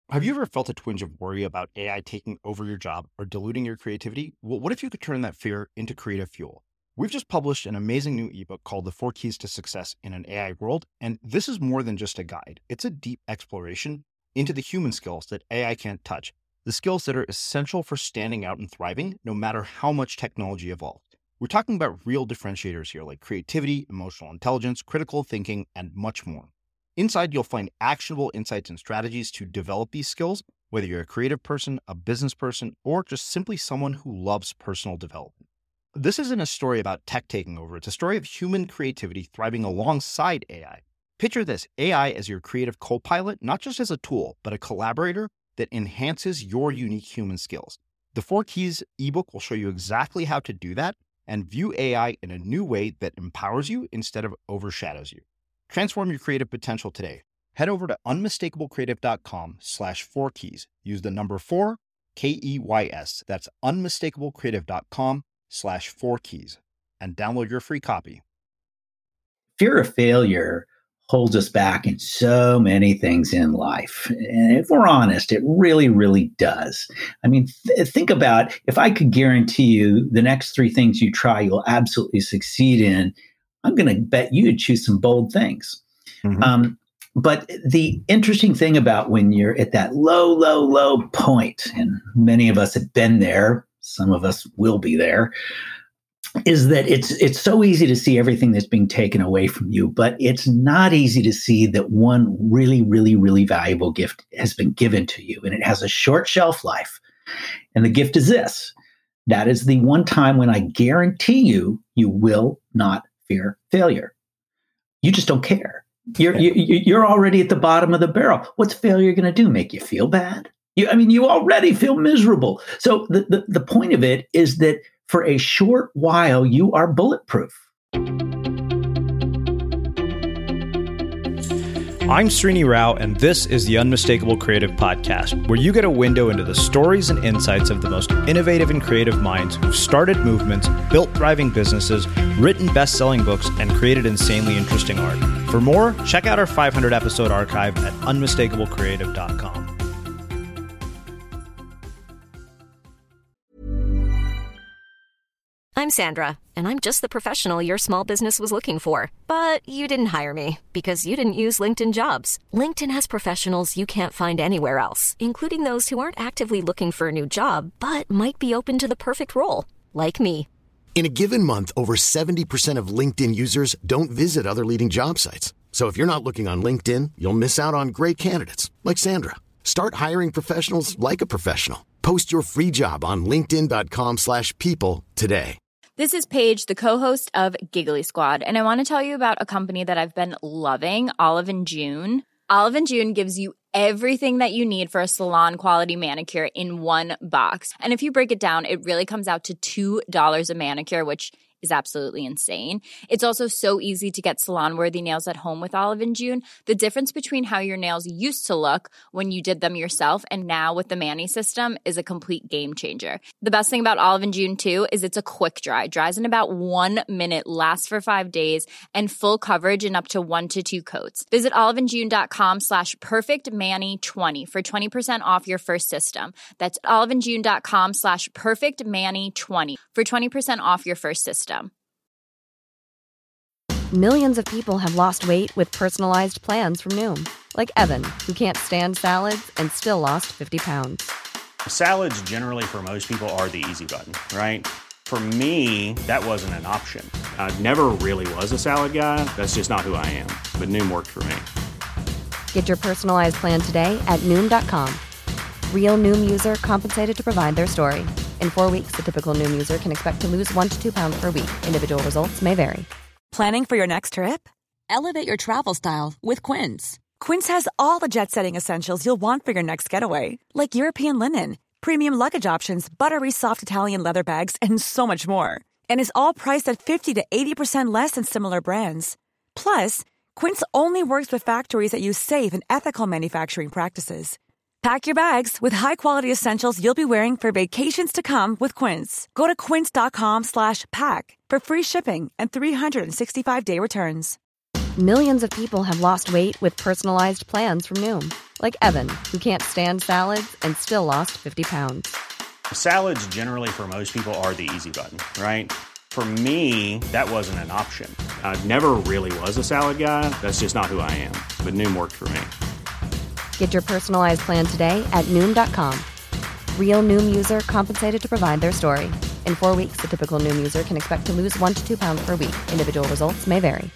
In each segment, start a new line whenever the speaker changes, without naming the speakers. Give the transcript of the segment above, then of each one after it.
Have you ever felt a twinge of worry about AI taking over your job or diluting your creativity? Well, what if you could turn that fear into creative fuel? We've just published an amazing new ebook called The 4 Keys to Success in an AI World, and this is more than just a guide. It's a deep exploration into the human skills that AI can't touch, the skills that are essential for standing out and thriving, no matter how much technology evolves. We're talking about real differentiators here, like creativity, emotional intelligence, critical thinking, and much more. Inside, you'll find actionable insights and strategies to develop these skills, whether you're a creative person, a business person, or just simply someone who loves personal development. This isn't a story about tech taking over. It's a story of human creativity thriving alongside AI. Picture this, AI as your creative co-pilot, not just as a tool, but a collaborator that enhances your unique human skills. The 4 Keys ebook will show you exactly how to do that and view AI in a new way that empowers you instead of overshadows you. Transform your creative potential today. Head over to unmistakablecreative.com/4keys. Use the number 4, KEYS. That's unmistakablecreative.com/4keys and download your free copy.
Fear of failure holds us back in so many things in life. And if we're honest, it really, really does. I mean, think about if I could guarantee you the next 3 things you try, you'll absolutely succeed in. I'm going to bet you'd choose some bold things. Mm-hmm. But the interesting thing about when you're at that low point, and many of us have been there, some of us will be there, is that it's so easy to see everything that's being taken away from you, but it's not easy to see that one really, really, really valuable gift has been given to you, and it has a short shelf life. And the gift is this. That is the one time when I guarantee you will not fear failure. You just don't care. You're already at the bottom of the barrel. What's failure going to do? Make you feel bad? You already feel miserable. So the point of it is that for a short while, you are bulletproof.
I'm Srini Rao, and this is the Unmistakable Creative Podcast, where you get a window into the stories and insights of the most innovative and creative minds who've started movements, built thriving businesses, written best-selling books, and created insanely interesting art. For more, check out our 500-episode archive at unmistakablecreative.com.
I'm Sandra, and I'm just the professional your small business was looking for. But you didn't hire me because you didn't use LinkedIn Jobs. LinkedIn has professionals you can't find anywhere else, including those who aren't actively looking for a new job, but might be open to the perfect role, like me.
In a given month, over 70% of LinkedIn users don't visit other leading job sites. So if you're not looking on LinkedIn, you'll miss out on great candidates like Sandra. Start hiring professionals like a professional. Post your free job on linkedin.com/people today.
This is Paige, the co-host of Giggly Squad, and I want to tell you about a company that I've been loving, Olive & June. Olive & June gives you everything that you need for a salon-quality manicure in one box. And if you break it down, it really comes out to $2 a manicure, which is absolutely insane. It's also so easy to get salon-worthy nails at home with Olive & June. The difference between how your nails used to look when you did them yourself and now with the Mani system is a complete game changer. The best thing about Olive & June, too, is it's a quick dry. Dries in about 1 minute, lasts for 5 days, and full coverage in up to 1 to 2 coats. Visit oliveandjune.com/perfectmani20 for 20% off your first system. That's oliveandjune.com/perfectmani20 for 20% off your first system.
Millions of people have lost weight with personalized plans from Noom. Like Evan, who can't stand salads and still lost 50 pounds.
Salads generally for most people are the easy button, right? For me, that wasn't an option. I never really was a salad guy. That's just not who I am. But Noom worked for me.
Get your personalized plan today at Noom.com. Real Noom user compensated to provide their story. In 4 weeks, the typical Noom user can expect to lose 1 to 2 pounds per week. Individual results may vary.
Planning for your next trip? Elevate your travel style with Quince. Quince has all the jet-setting essentials you'll want for your next getaway, like European linen, premium luggage options, buttery soft Italian leather bags, and so much more. And is all priced at 50 to 80% less than similar brands. Plus, Quince only works with factories that use safe and ethical manufacturing practices. Pack your bags with high-quality essentials you'll be wearing for vacations to come with Quince. Go to quince.com/pack for free shipping and 365-day returns.
Millions of people have lost weight with personalized plans from Noom. Like Evan, who can't stand salads and still lost 50 pounds.
Salads generally for most people are the easy button, right? For me, that wasn't an option. I never really was a salad guy. That's just not who I am. But Noom worked for me.
Get your personalized plan today at Noom.com. Real Noom user compensated to provide their story. In 4 weeks, the typical Noom user can expect to lose 1 to 2 pounds per week. Individual results may vary.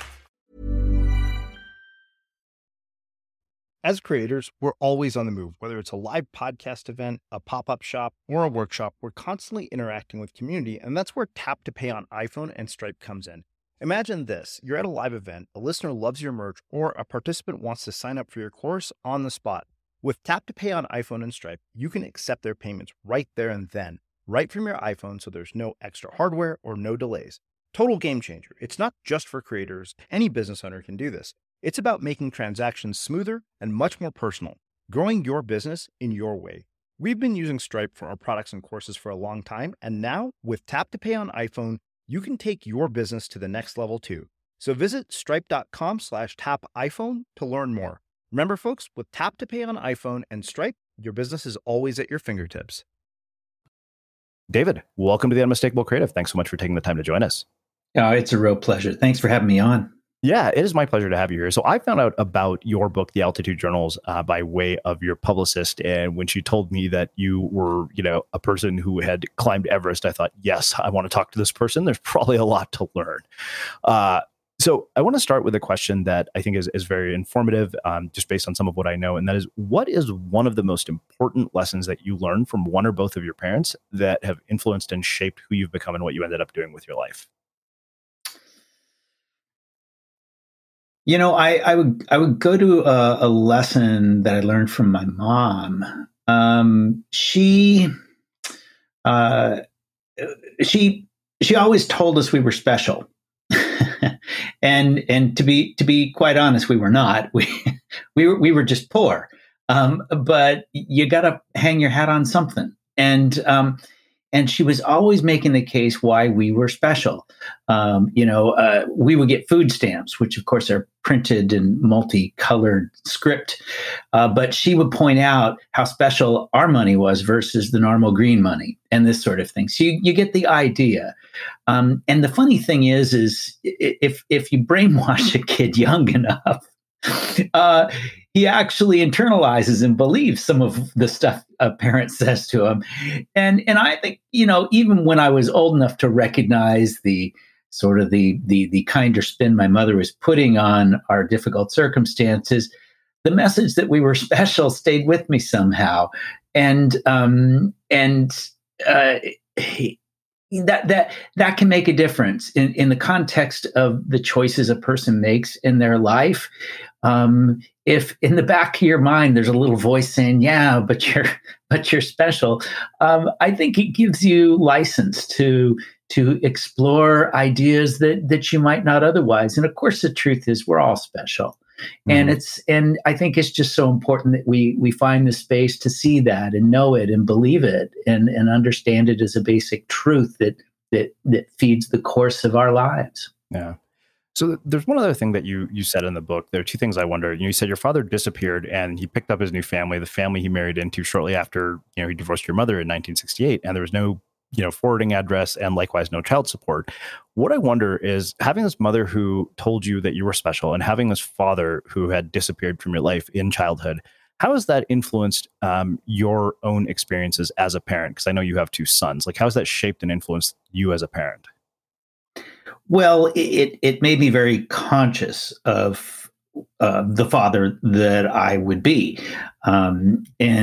As creators, we're always on the move. Whether it's a live podcast event, a pop-up shop, or a workshop, we're constantly interacting with community, and that's where Tap to Pay on iPhone and Stripe comes in. Imagine this. You're at a live event, a listener loves your merch, or a participant wants to sign up for your course on the spot. With Tap to Pay on iPhone and Stripe, you can accept their payments right there and then, right from your iPhone, so there's no extra hardware or no delays. Total game changer. It's not just for creators. Any business owner can do this. It's about making transactions smoother and much more personal, growing your business in your way. We've been using Stripe for our products and courses for a long time, and now with Tap to Pay on iPhone, you can take your business to the next level too. So visit stripe.com/tapiphone to learn more. Remember, folks, with Tap to Pay on iPhone and Stripe, your business is always at your fingertips.
David, welcome to the Unmistakable Creative. Thanks so much for taking the time to join us.
Oh, it's a real pleasure. Thanks for having me on.
Yeah, it is my pleasure to have you here. So I found out about your book, The Altitude Journals, by way of your publicist. And when she told me that you were, a person who had climbed Everest, I thought, yes, I want to talk to this person. There's probably a lot to learn. So I want to start with a question that I think is very informative, just based on some of what I know. And that is, what is one of the most important lessons that you learned from one or both of your parents that have influenced and shaped who you've become and what you ended up doing with your life?
I would go to a lesson that I learned from my mom. She always told us we were special, and to be quite honest, we were not. We were just poor. But you got to hang your hat on something, and she was always making the case why we were special. We would get food stamps, which of course are printed in multicolored script. But she would point out how special our money was versus the normal green money and this sort of thing. So you get the idea. And the funny thing is if you brainwash a kid young enough, he actually internalizes and believes some of the stuff a parent says to him. And I think, even when I was old enough to recognize the sort of the kinder spin my mother was putting on our difficult circumstances, the message that we were special stayed with me somehow. And that can make a difference in the context of the choices a person makes in their life. If in the back of your mind there's a little voice saying, "Yeah, but you're special," I think it gives you license to explore ideas that you might not otherwise. And of course, the truth is we're all special. Mm-hmm. And I think it's just so important that we find the space to see that and know it and believe it and understand it as a basic truth that feeds the course of our lives.
Yeah. So there's one other thing that you said in the book. There are two things I wonder. You said your father disappeared and he picked up his new family, the family he married into shortly after, he divorced your mother in 1968, and there was no, forwarding address and likewise no child support. What I wonder is, having this mother who told you that you were special and having this father who had disappeared from your life in childhood, how has that influenced your own experiences as a parent? Because I know you have two sons. Like, how has that shaped and influenced you as a parent?
Well, it made me very conscious of the father that I would be. I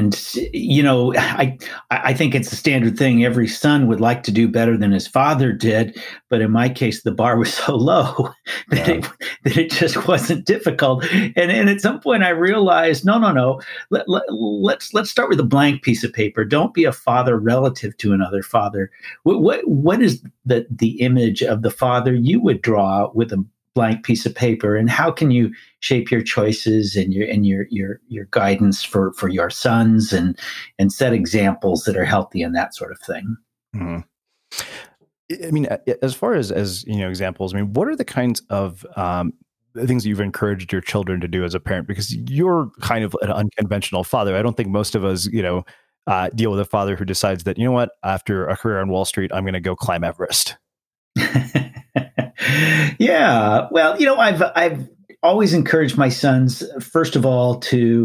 think it's a standard thing. Every son would like to do better than his father did. But in my case, the bar was so low that it just wasn't difficult. And at some point I realized, no. Let's start with a blank piece of paper. Don't be a father relative to another father. What is the image of the father you would draw with a blank piece of paper, and how can you shape your choices and your guidance for your sons and set examples that are healthy and that sort of thing?
Mm-hmm. I mean, as far as examples, I mean, what are the kinds of things that you've encouraged your children to do as a parent? Because you're kind of an unconventional father. I don't think most of us, deal with a father who decides that, you know what, after a career on Wall Street, I'm going to go climb Everest.
Yeah. Well, I've always encouraged my sons, first of all, to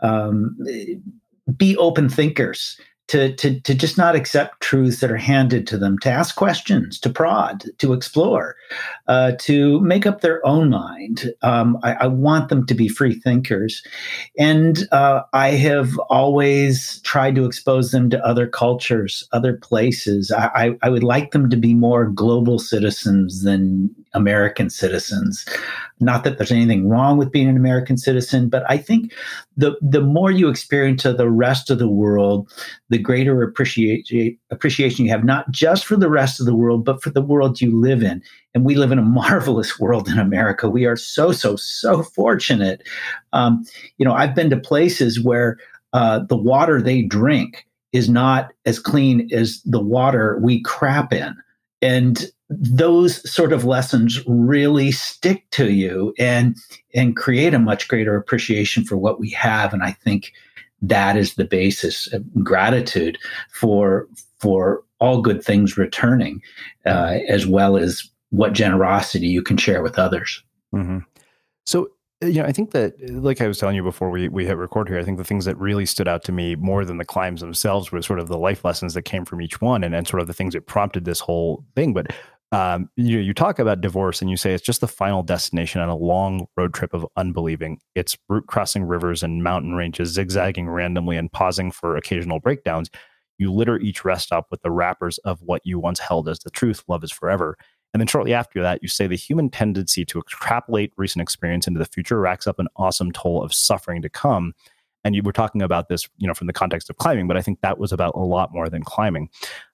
be open thinkers, to just not accept truths that are handed to them, to ask questions, to prod, to explore, to make up their own mind. I want them to be free thinkers. And I have always tried to expose them to other cultures, other places. I would like them to be more global citizens than American citizens. Not that there's anything wrong with being an American citizen, but I think the more you experience of the rest of the world, the greater appreciation you have, not just for the rest of the world, but for the world you live in. And we live in a marvelous world in America. We are so fortunate. I've been to places where the water they drink is not as clean as the water we crap in. And those sort of lessons really stick to you and create a much greater appreciation for what we have. And I think that is the basis of gratitude for all good things returning, as well as what generosity you can share with others.
Mm-hmm. So, I think that, like I was telling you before we hit record here, I think the things that really stood out to me more than the climbs themselves were sort of the life lessons that came from each one, and sort of the things that prompted this whole thing. But you talk about divorce and you say it's just the final destination on a long road trip of unbelieving. It's route crossing rivers and mountain ranges, zigzagging randomly and pausing for occasional breakdowns. You litter each rest stop with the wrappers of what you once held as the truth, love is forever. And then shortly after that, you say the human tendency to extrapolate recent experience into the future racks up an awesome toll of suffering to come. And you were talking about this, from the context of climbing, but I think that was about a lot more than climbing.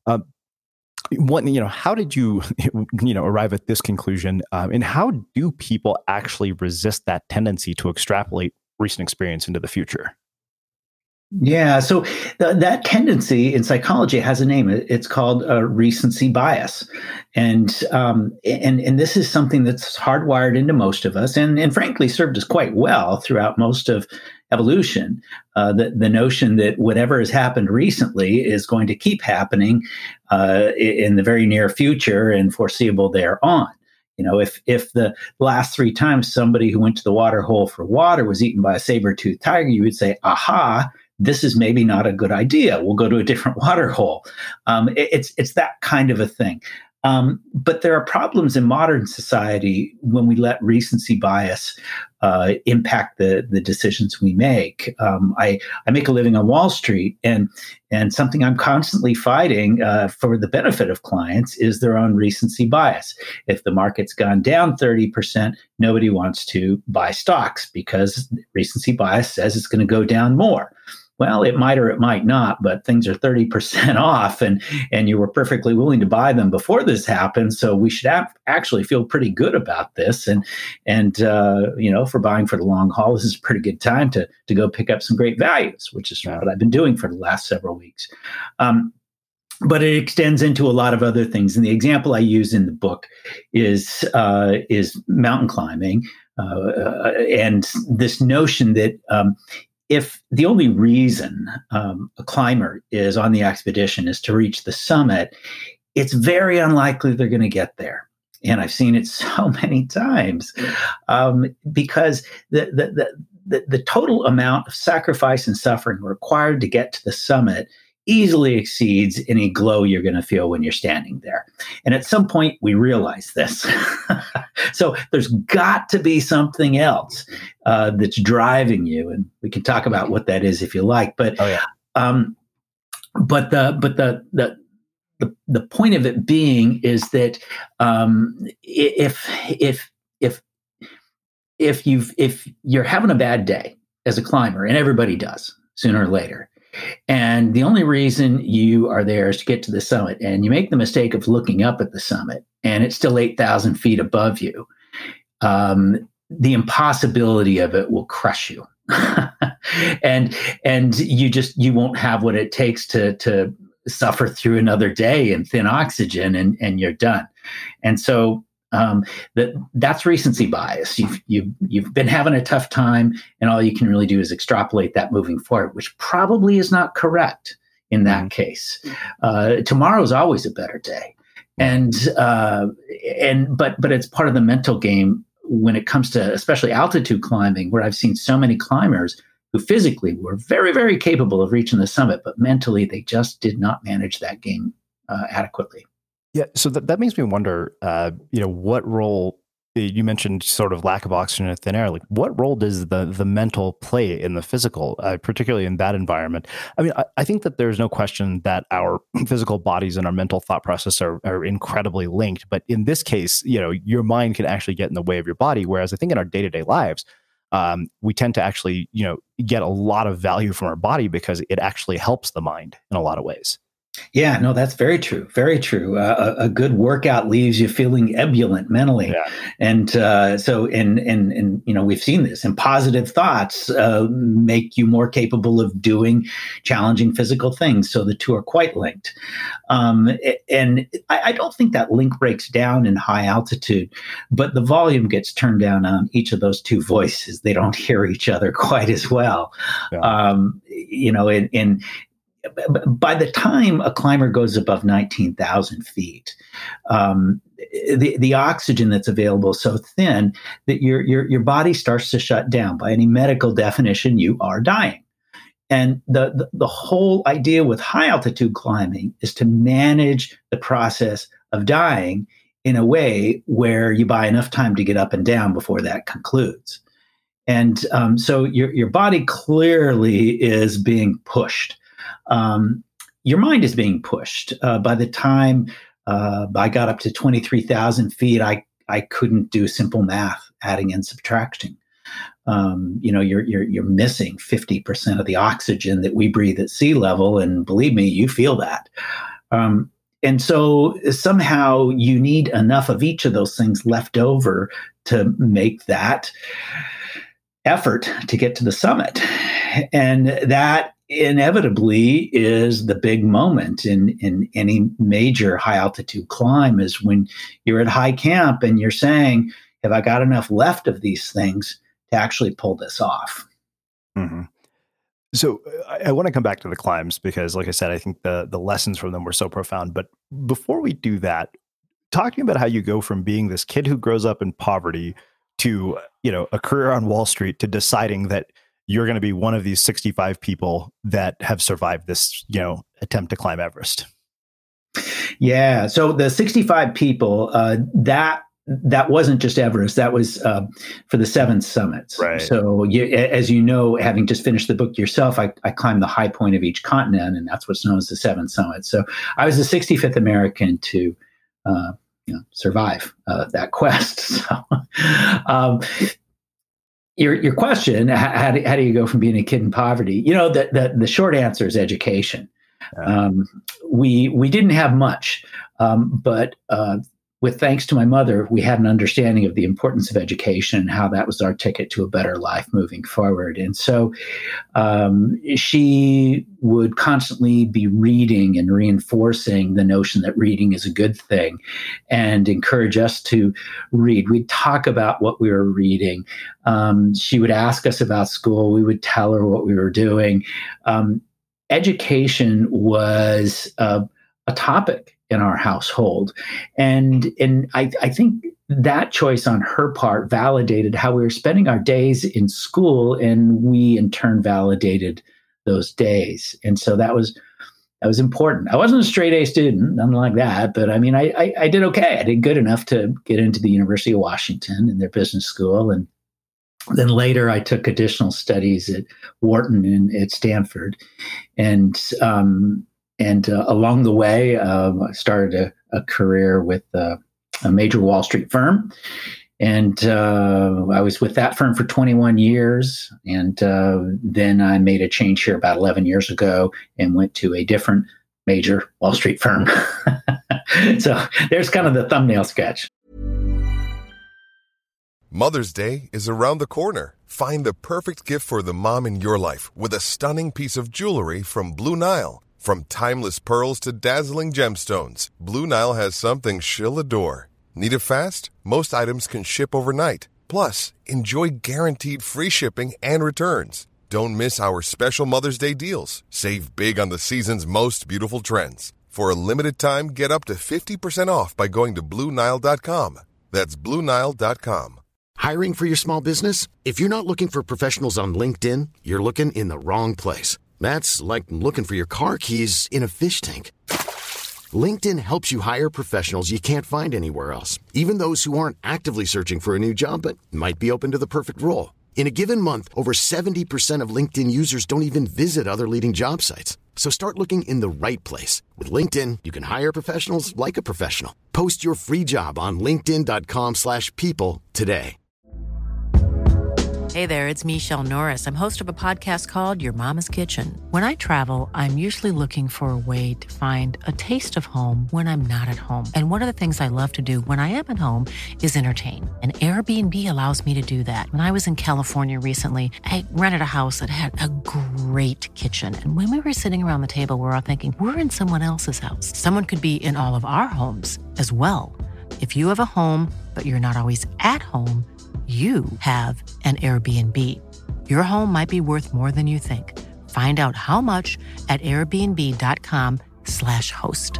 How did you, arrive at this conclusion? And how do people actually resist that tendency to extrapolate recent experience into the future?
Yeah, so that tendency in psychology has a name. It's called recency bias, and this is something that's hardwired into most of us, and frankly served us quite well throughout most of evolution. The notion that whatever has happened recently is going to keep happening in the very near future and foreseeable thereon. If the last 3 times somebody who went to the water hole for water was eaten by a saber-toothed tiger, you would say, aha, this is maybe not a good idea. We'll go to a different water hole. It's that kind of a thing. But there are problems in modern society when we let recency bias impact the decisions we make. I make a living on Wall Street, and something I'm constantly fighting for the benefit of clients is their own recency bias. If the market's gone down 30%, nobody wants to buy stocks because recency bias says it's going to go down more. Well, it might or it might not, but things are 30% off, and you were perfectly willing to buy them before this happened. So we should actually feel pretty good about this. And for buying for the long haul, this is a pretty good time to go pick up some great values, which is what I've been doing for the last several weeks. But it extends into a lot of other things. And the example I use in the book is mountain climbing, and this notion that if the only reason a climber is on the expedition is to reach the summit, it's very unlikely they're going to get there. And I've seen it so many times because the total amount of sacrifice and suffering required to get to the summit easily exceeds any glow you're going to feel when you're standing there. And at some point, we realize this. So there's got to be something else that's driving you, and we can talk about what that is if you like. But but the point of it being is that if you're having a bad day as a climber, and everybody does sooner or later, and the only reason you are there is to get to the summit, and you make the mistake of looking up at the summit, and it's still 8,000 feet above you, the impossibility of it will crush you. and you won't have what it takes to suffer through another day in thin oxygen, and you're done. And so That's recency bias. You've been having a tough time, and all you can really do is extrapolate that moving forward, which probably is not correct in that case. Tomorrow is always a better day, but it's part of the mental game when it comes to especially altitude climbing, where I've seen so many climbers who physically were very, very capable of reaching the summit, but mentally they just did not manage that game adequately.
Yeah, so that makes me wonder, what role, you mentioned sort of lack of oxygen in thin air, like what role does the mental play in the physical, particularly in that environment? I mean, I think that there's no question that our physical bodies and our mental thought process are incredibly linked. But in this case, your mind can actually get in the way of your body. Whereas I think in our day-to-day lives, we tend to actually, get a lot of value from our body because it actually helps the mind in a lot of ways.
Yeah, no, that's very true. Very true. A good workout leaves you feeling ebullient mentally. Yeah. And so we've seen this, and positive thoughts make you more capable of doing challenging physical things. So the two are quite linked. And I don't think that link breaks down in high altitude, but the volume gets turned down on each of those two voices. They don't hear each other quite as well. Yeah. By the time a climber goes above 19,000 feet, the oxygen that's available is so thin that your body starts to shut down. By any medical definition, you are dying. And the whole idea with high altitude climbing is to manage the process of dying in a way where you buy enough time to get up and down before that concludes. And so your body clearly is being pushed. Your mind is being pushed. By the time I got up to 23,000 feet, I couldn't do simple math, adding and subtracting. You're missing 50% of the oxygen that we breathe at sea level, and believe me, you feel that. And so somehow you need enough of each of those things left over to make that effort to get to the summit, and that inevitably is the big moment in any major high altitude climb, is when you're at high camp and you're saying, have I got enough left of these things to actually pull this off?
Mm-hmm. So I want to come back to the climbs because, like I said, I think the lessons from them were so profound. But before we do that, talk to me about how you go from being this kid who grows up in poverty to, a career on Wall Street, to deciding that you're going to be one of these 65 people that have survived this, attempt to climb Everest.
Yeah. So the 65 people, that wasn't just Everest. That was for the 7 summits. Right. So as you know, having just finished the book yourself, I climbed the high point of each continent, and that's what's known as the 7 summits. So I was the 65th American to survive that quest. So your question, how do you go from being a kid in poverty? The short answer is education. Yeah. We didn't have much, but with thanks to my mother, we had an understanding of the importance of education and how that was our ticket to a better life moving forward. And so she would constantly be reading and reinforcing the notion that reading is a good thing and encourage us to read. We'd talk about what we were reading. She would ask us about school. We would tell her what we were doing. Education was a topic in our household. And I think that choice on her part validated how we were spending our days in school, and we in turn validated those days. And so that was important. I wasn't a straight A student, nothing like that, but I mean, I did okay. I did good enough to get into the University of Washington in their business school. And then later I took additional studies at Wharton and at Stanford. And along the way, I started a career with a major Wall Street firm. And I was with that firm for 21 years. And then I made a change here about 11 years ago and went to a different major Wall Street firm. So there's kind of the thumbnail sketch.
Mother's Day is around the corner. Find the perfect gift for the mom in your life with a stunning piece of jewelry from Blue Nile. From timeless pearls to dazzling gemstones, Blue Nile has something she'll adore. Need it fast? most items can ship overnight. Plus, enjoy guaranteed free shipping and returns. Don't miss our special Mother's Day deals. Save big on the season's most beautiful trends. For a limited time, get up to 50% off by going to BlueNile.com. That's BlueNile.com.
Hiring for your small business? If you're not looking for professionals on LinkedIn, you're looking in the wrong place. That's like looking for your car keys in a fish tank. LinkedIn helps you hire professionals you can't find anywhere else, even those who aren't actively searching for a new job but might be open to the perfect role. In a given month, over 70% of LinkedIn users don't even visit other leading job sites. So start looking in the right place. With LinkedIn, you can hire professionals like a professional. Post your free job on linkedin.com/people today.
Hey there, it's Michelle Norris. I'm host of a podcast called Your Mama's Kitchen. When I travel, I'm usually looking for a way to find a taste of home when I'm not at home. And one of the things I love to do when I am at home is entertain. And Airbnb allows me to do that. When I was in California recently, I rented a house that had a great kitchen. And when we were sitting around the table, we were all thinking, we're in someone else's house. Someone could be in all of our homes as well. If you have a home, but you're not always at home, you have an Airbnb. Your home might be worth more than you think. Find out how much at airbnb.com/host.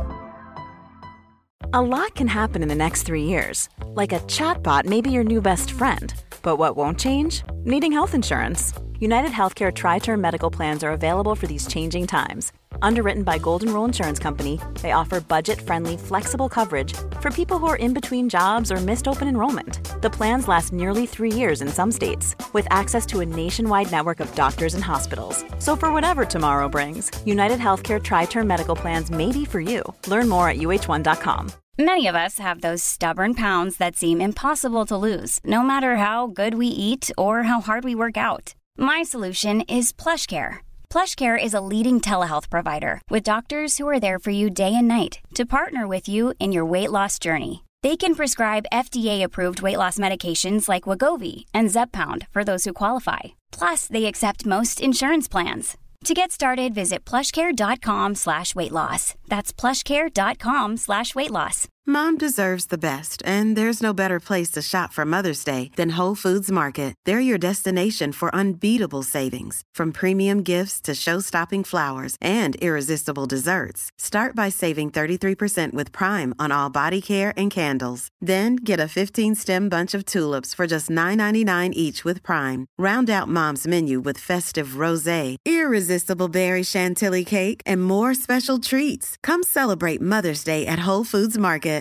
A lot can happen in the next 3 years. Like a chatbot may be your new best friend. But what won't change? Needing health insurance. United Healthcare Tri-Term Medical Plans are available for these changing times. Underwritten by Golden Rule Insurance Company, they offer budget-friendly, flexible coverage for people who are in between jobs or missed open enrollment. The plans last nearly 3 years in some states, with access to a nationwide network of doctors and hospitals. So for whatever tomorrow brings, United Healthcare Tri-Term Medical Plans may be for you. Learn more at uh1.com.
Many of us have those stubborn pounds that seem impossible to lose, no matter how good we eat or how hard we work out. My solution is PlushCare. PlushCare is a leading telehealth provider with doctors who are there for you day and night to partner with you in your weight loss journey. They can prescribe FDA-approved weight loss medications like Wegovy and Zepbound for those who qualify. Plus, they accept most insurance plans. To get started, visit plushcare.com/weightloss. That's plushcare.com/weightloss.
Mom deserves the best, and there's no better place to shop for Mother's Day than Whole Foods Market. They're your destination for unbeatable savings, from premium gifts to show-stopping flowers and irresistible desserts. Start by saving 33% with Prime on all body care and candles. Then get a 15-stem bunch of tulips for just $9.99 each with Prime. Round out Mom's menu with festive rosé, irresistible berry chantilly cake, and more special treats. Come celebrate Mother's Day at Whole Foods Market.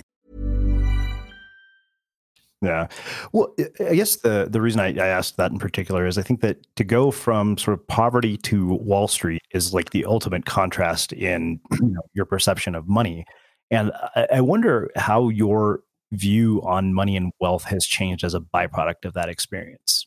Yeah. Well, I guess the reason I asked that in particular is I think that to go from sort of poverty to Wall Street is like the ultimate contrast in your perception of money. And I wonder how your view on money and wealth has changed as a byproduct of that experience.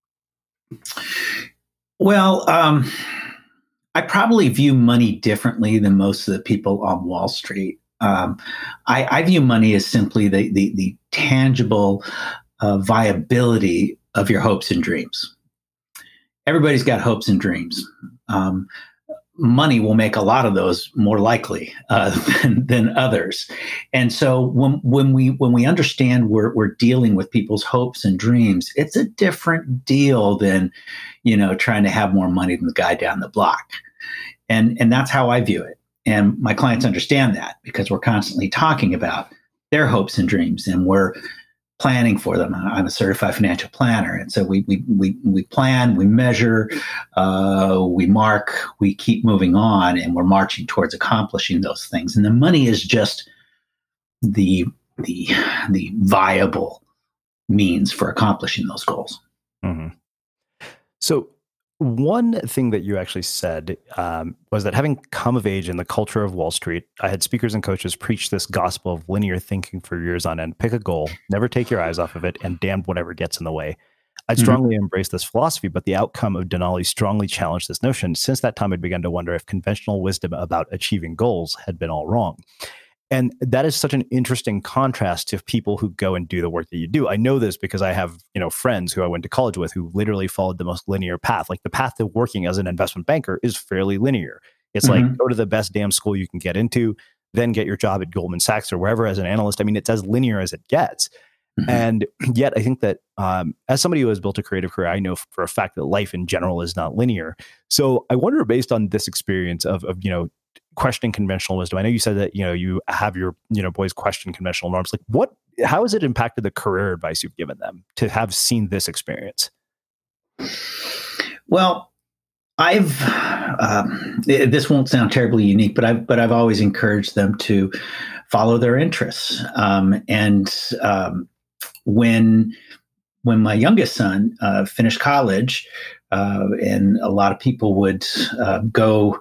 Well, I probably view money differently than most of the people on Wall Street. I view money as simply the tangible viability of your hopes and dreams. Everybody's got hopes and dreams. Money will make a lot of those more likely than others. And so when we understand we're dealing with people's hopes and dreams, it's a different deal than trying to have more money than the guy down the block. And that's how I view it. And my clients understand that because we're constantly talking about their hopes and dreams, and we're planning for them. I'm a certified financial planner, and so we plan, we measure, we mark, we keep moving on, and we're marching towards accomplishing those things. And the money is just the viable means for accomplishing those goals.
Mm-hmm. So one thing that you actually said was that having come of age in the culture of Wall Street, I had speakers and coaches preach this gospel of linear thinking for years on end. Pick a goal, never take your eyes off of it, and damn whatever gets in the way. I strongly embraced this philosophy, but the outcome of Denali strongly challenged this notion. Since that time, I'd begun to wonder if conventional wisdom about achieving goals had been all wrong. And that is such an interesting contrast to people who go and do the work that you do. I know this because I have, friends who I went to college with who literally followed the most linear path. Like the path to working as an investment banker is fairly linear. It's like go to the best damn school you can get into, then get your job at Goldman Sachs or wherever as an analyst. I mean, it's as linear as it gets. Mm-hmm. And yet I think that as somebody who has built a creative career, I know for a fact that life in general is not linear. So I wonder, based on this experience of questioning conventional wisdom, I know you said that, you have your, boys question conventional norms. Like how has it impacted the career advice you've given them to have seen this experience?
Well, I've this won't sound terribly unique, but I've always encouraged them to follow their interests. When my youngest son finished college, and a lot of people would go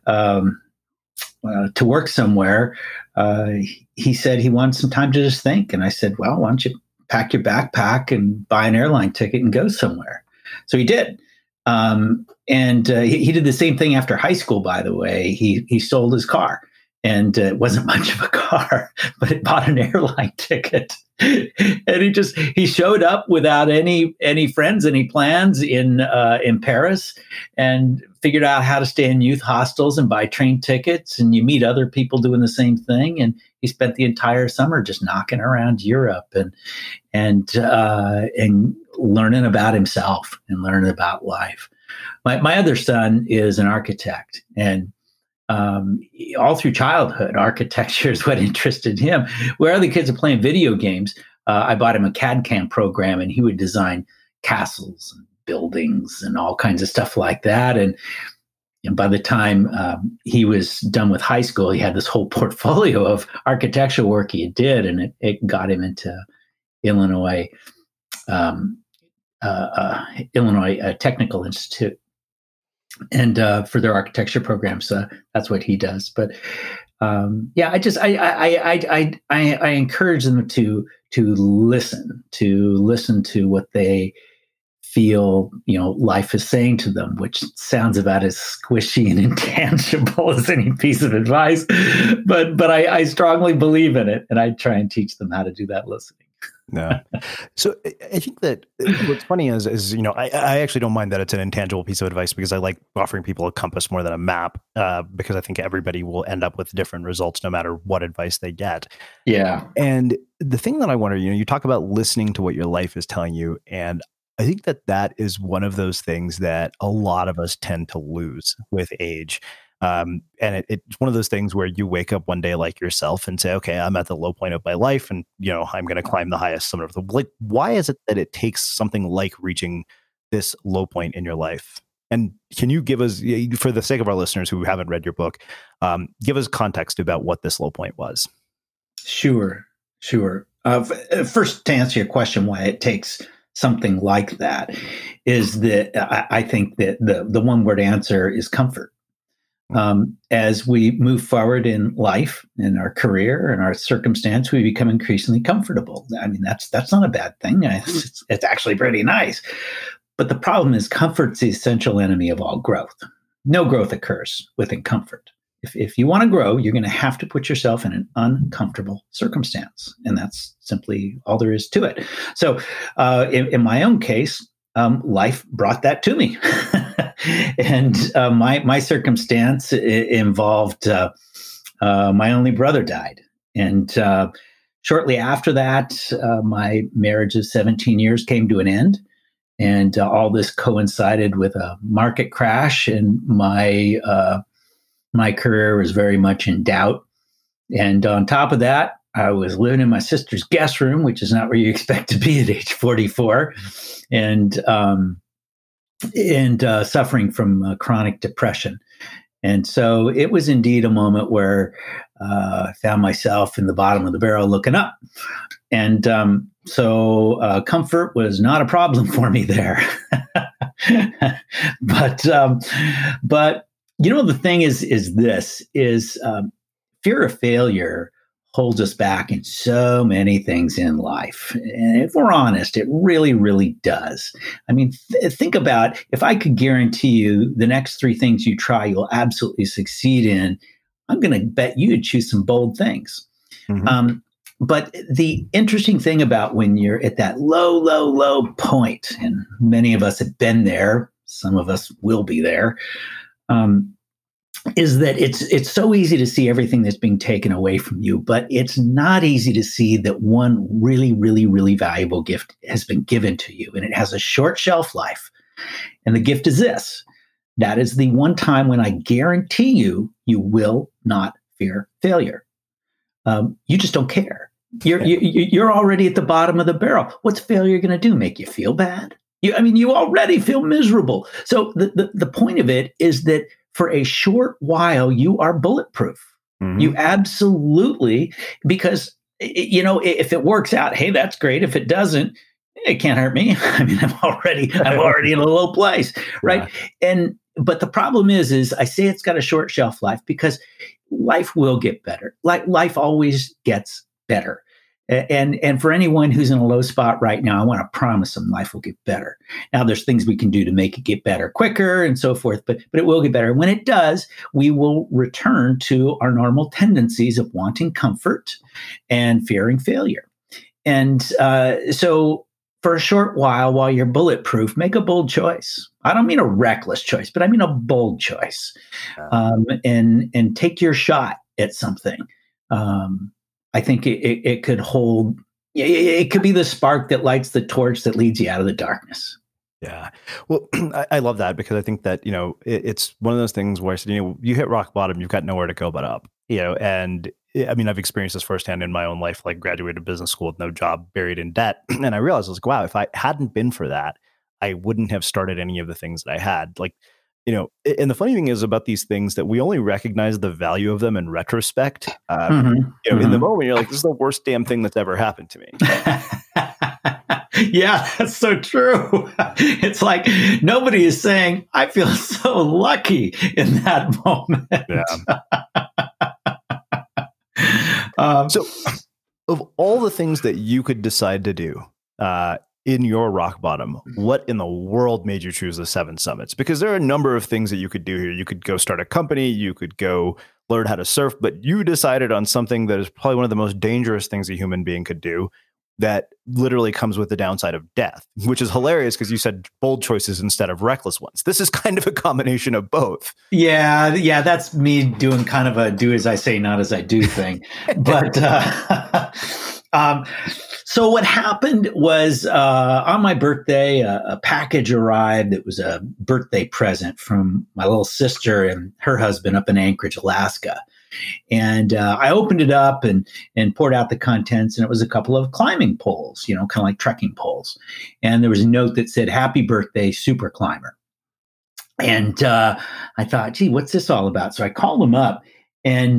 to work somewhere, he said he wanted some time to just think, and I said, "Well, why don't you pack your backpack and buy an airline ticket and go somewhere?" So he did. And he did the same thing after high school, by the way. He sold his car, and it wasn't much of a car, but it bought an airline ticket. And he showed up without any friends, any plans in Paris, and figured out how to stay in youth hostels and buy train tickets. And you meet other people doing the same thing. And he spent the entire summer just knocking around Europe and learning about himself and learning about life. My other son is an architect, and all through childhood, architecture is what interested him. Where other kids are playing video games, I bought him a CAD/CAM program, and he would design castles and buildings and all kinds of stuff like that. And by the time he was done with high school, he had this whole portfolio of architectural work he did, and it got him into Illinois Technical Institute, and for their architecture programs. That's what he does. But I encourage them to listen to what they feel life is saying to them, which sounds about as squishy and intangible as any piece of advice, but I strongly believe in it, and I try and teach them how to do that listening.
No. So I think that what's funny is I actually don't mind that it's an intangible piece of advice, because I like offering people a compass more than a map, because I think everybody will end up with different results no matter what advice they get.
Yeah.
And the thing that I wonder, you talk about listening to what your life is telling you, and I think that is one of those things that a lot of us tend to lose with age. And it's one of those things where you wake up one day like yourself and say, okay, I'm at the low point of my life, and I'm going to climb the highest summit of the, like, why is it that it takes something like reaching this low point in your life? And can you give us, for the sake of our listeners who haven't read your book, give us context about what this low point was?
Sure. First, to answer your question, why it takes something like that is that I think that the one word answer is comfort. As we move forward in life, in our career, in our circumstance, we become increasingly comfortable. I mean, that's not a bad thing. It's actually pretty nice. But the problem is comfort's the essential enemy of all growth. No growth occurs within comfort. If you want to grow, you're going to have to put yourself in an uncomfortable circumstance. And that's simply all there is to it. So in my own case, life brought that to me. And my circumstance involved my only brother died. And shortly after that, my marriage of 17 years came to an end. And all this coincided with a market crash, and my career was very much in doubt. And on top of that, I was living in my sister's guest room, which is not where you expect to be at age 44, and suffering from chronic depression. And so it was indeed a moment where I found myself in the bottom of the barrel looking up. And so comfort was not a problem for me there. But the thing is fear of failure holds us back in so many things in life. And if we're honest, it really, really does. I mean, think about, if I could guarantee you the next 3 things you try, you'll absolutely succeed in, I'm going to bet you would choose some bold things. Mm-hmm. But the interesting thing about when you're at that low, low, low point, and many of us have been there, some of us will be there, is that it's so easy to see everything that's being taken away from you, but it's not easy to see that one really, really, really valuable gift has been given to you, and it has a short shelf life. And the gift is this. That is the one time when I guarantee you, you will not fear failure. You just don't care. You're already at the bottom of the barrel. What's failure going to do? Make you feel bad? You already feel miserable. So the point of it is that for a short while, you are bulletproof. Mm-hmm. You absolutely, because, if it works out, hey, that's great. If it doesn't, it can't hurt me. I'm already in a low place, right? Yeah. But the problem is I say it's got a short shelf life because life will get better. Life always gets better. And for anyone who's in a low spot right now, I want to promise them life will get better. Now, there's things we can do to make it get better quicker and so forth, but it will get better. When it does, we will return to our normal tendencies of wanting comfort and fearing failure. And so for a short while you're bulletproof, make a bold choice. I don't mean a reckless choice, but I mean a bold choice. And take your shot at something. I think it could hold, it could be the spark that lights the torch that leads you out of the darkness.
Yeah. Well, I love that because I think that, it's one of those things where I said, you hit rock bottom, you've got nowhere to go but up, and I've experienced this firsthand in my own life, like graduated business school with no job, buried in debt. And I realized I was like, wow, if I hadn't been for that, I wouldn't have started any of the things that I had. And the funny thing is about these things that we only recognize the value of them in retrospect. In the moment, you're like, this is the worst damn thing that's ever happened to me.
Yeah, that's so true. It's like nobody is saying, I feel so lucky in that moment.
Yeah. So of all the things that you could decide to do, in your rock bottom, what in the world made you choose the 7 Summits? Because there are a number of things that you could do here. You could go start a company, you could go learn how to surf, but you decided on something that is probably one of the most dangerous things a human being could do that literally comes with the downside of death, which is hilarious because you said bold choices instead of reckless ones. This is kind of a combination of both.
Yeah, that's me doing kind of a do as I say, not as I do thing. But so what happened was on my birthday, a package arrived. It was a birthday present from my little sister and her husband up in Anchorage, Alaska. And I opened it up and poured out the contents, and it was a couple of climbing poles, kind of like trekking poles. And there was a note that said, "Happy birthday, super climber." And I thought, gee, what's this all about? So I called him up, and